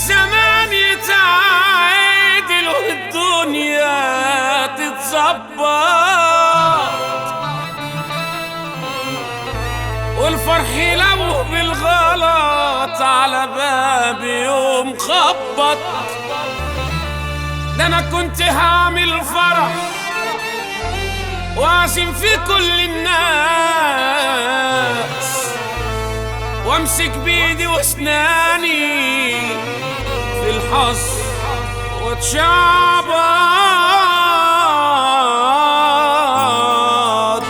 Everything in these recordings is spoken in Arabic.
الزمان يتعادل والدنيا تتظبط، والفرح لو بالغلط على بابي يوم خبط. ده انا كنت هعمل فرح واعزم في كل الناس، وامسك بايدي واسناني في الحظ واتشعبط.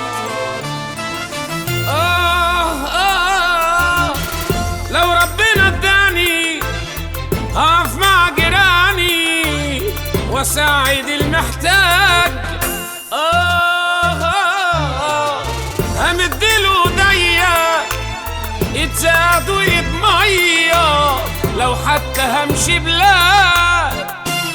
لو ربنا اداني هقف مع جيراني واساعد المحتاج. همدله ايديا يتزادوا يتمية، لو حتى همشي بلاد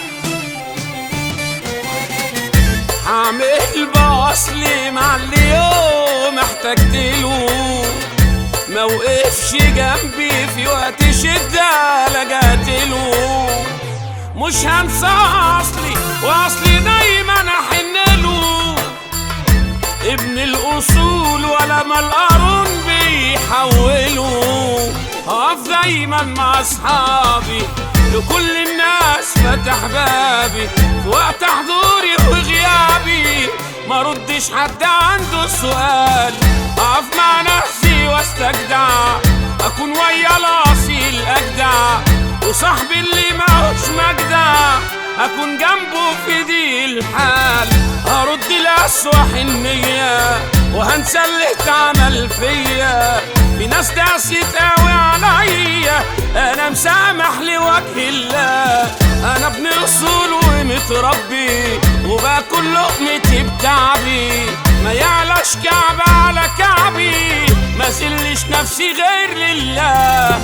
هعمل باصلي مع اللي يوم احتجتله، موقفش جنبي في وقت شدة لجاتله. مش هنسى واصلي دايما احنله، ابن الاصول ولا ما القارون بيحوله. هقف دايما مع اصحابي، لكل الناس فتح بابي في وقت حضوري وغيابي، ما ردش حد عنده سؤال. اقف مع نفسي واستجدع، اكون ويا الاصيل اجدع، وصاحبي اللي ماهوش مجدع اكون جنبه في دي الحال. هرد الأسوأ حنية وهنسى اللي اتعمل فيا، في ناس داست قوي عليا انا مسامح لوجه الله. انا ابن اصول ومتربي وباكل لقمتي بتعبي، ما يعلاش كعب على كعبي، ما زلش نفسي غير لله.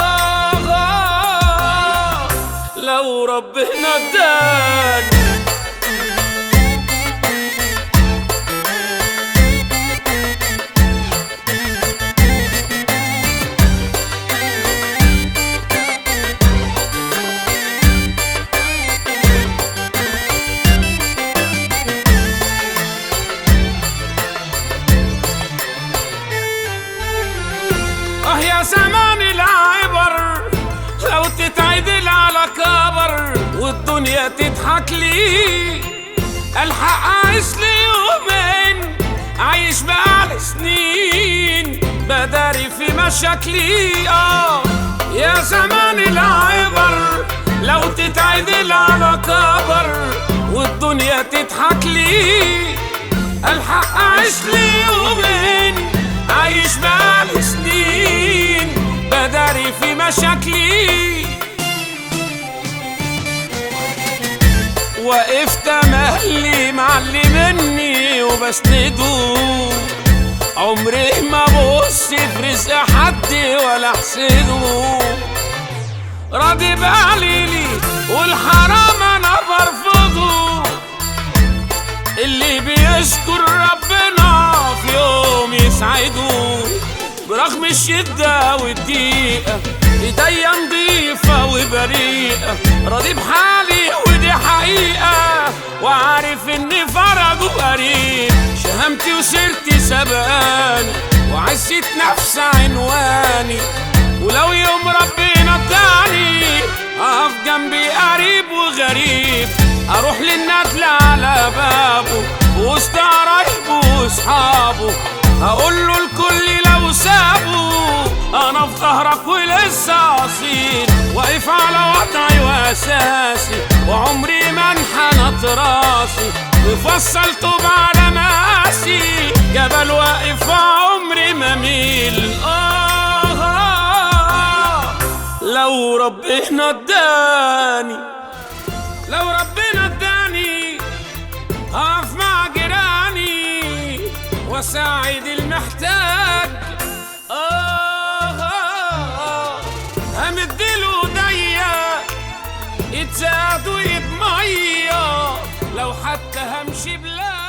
لو ربنا اداني يا زمان العبر، لو تتعدل على كبر والدنيا تضحك لي، الحق عايش لي يومين عايش بقالي سنين بداري في مشاكلي. يا زمان العبر، لو تتعدل على كبر والدنيا تضحك لي، الحق عايش لي يومين عايش بقالي سنين بداري في مشاكلي. وقفت امهلي مع اللي مني وبسنده، عمري ما بص في رزق حد ولا احسده، راضي بقليلي والحرام انا برفضه. اللي بيشكر ربنا في يوم يسعده، برغم الشدة والضيقة ايديا نضيفة وبريئة، راضي بحالي ودي حقيقة، وعارف ان فرجه قريب. شهامتي وسيرتي سبقاني وعزت نفس عنواني، ولو يوم ربنا اداني اقف جنبي قريب وغريب، اروح للندل على بابه وسط قرايبه واصحابه، هقول له الكل لو سابه انا في ظهرك ولسه اصيل، واقف على وضعي واساسي وعمري ما انحنت راسي، وفصلته على مقاسي جبل واقف وعمري ما ميل. لو ربنا اداني، لو ربنا اداني هقف مع جيراني واساعد المحتاج. همدله ايديا يتزاد ويتمية، لو حتى همشي بلاد